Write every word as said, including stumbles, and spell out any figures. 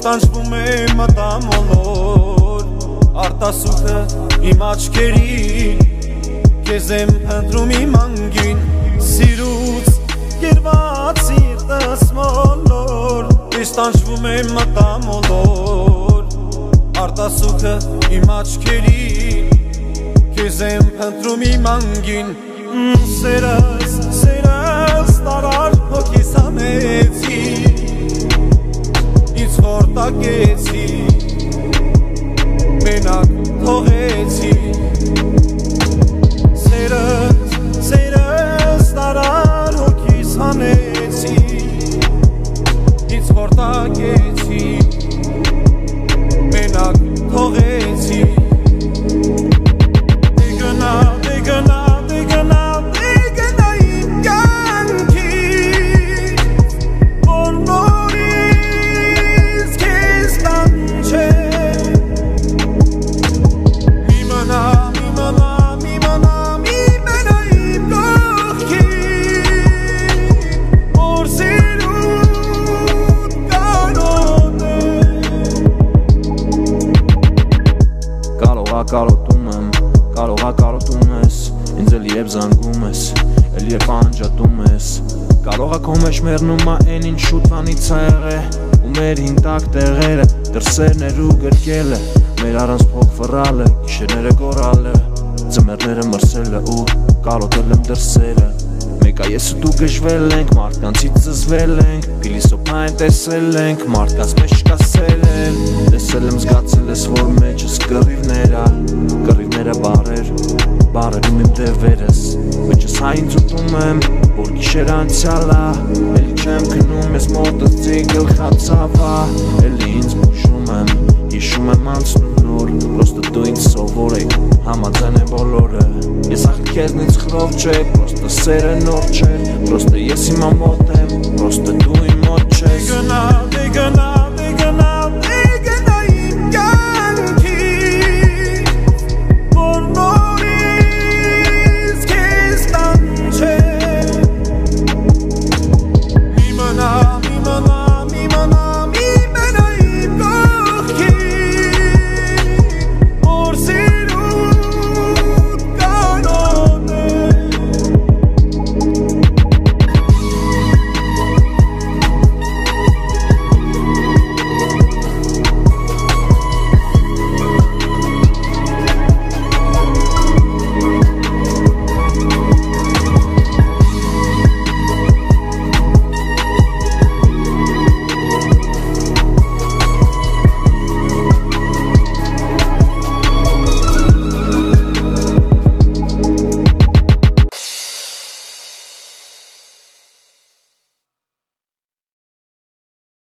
տանջվում է մտամոլոր արտասուքը իմ աչքերին Քեզ եմ փնտրում իմ անգին Սիրուց երված սիրտս մոլոր Ես տանջվում եմ մտամոլոր արտասուքը իմ աչքերին Քեզ եմ փնտրում իմ անգին Սերս, սերս տարար հոգիս համեցի Ինձ խորտակեցի Մենակ թողեցի Սերս, սերս տարար հոգիս հանեցի Ինձ խորտակեցի Մենակ թողեցի Դե գնա, դե գնա, դե գնա, դե գնա իմ կյանքից Որ նորից քեզ տանջեմ Մի մնա, մի մնա, մի մնա, մի մնա իմ կողքին Որ սիրուն կարոտեմ Կարողա կարոտում եմ, կարողա կարոտում ես Ինձ էլ երբ զանգում ես, էլ երբ անջատում ես Կարողա քո մեջ մեռնում ա են ինչ շուտվանից ա եղե Ու մեր հինտակ տեղերը, դրսերներ ու գրկելը Մեր առանց փող վռալը, գիշերները գորալը Ձմեռները մրսելը ու կարոտել եմ դրսերը Մեկա ես ու դու գժվել ենք, մարդկանցից զզվել ենք Փիլիսոփային տեսել ենք, մարդկանց մեջ չկասել են Տեսել եմ զգացել ես, որ մեջս կռիվներ ա Կռիվները բարեր, բարերում իմ դևերս Մեջս հա ինձ ուտում եմ, որ գիշեր անցյալ ա Էլի չեմ քնում ես մոտս ձի գլխացավ ա Էլի ինձ բուժում եմ, հիշում եմ անցնում նոր Պրոստը դու ինձ սովորեք, համաձայն են բոլորը Ես ախր քեզնից խրով չէ, պրոստը սերը նոր չէր Պրոստը ես հիմա մոտ եմ, պրոստը դու իմ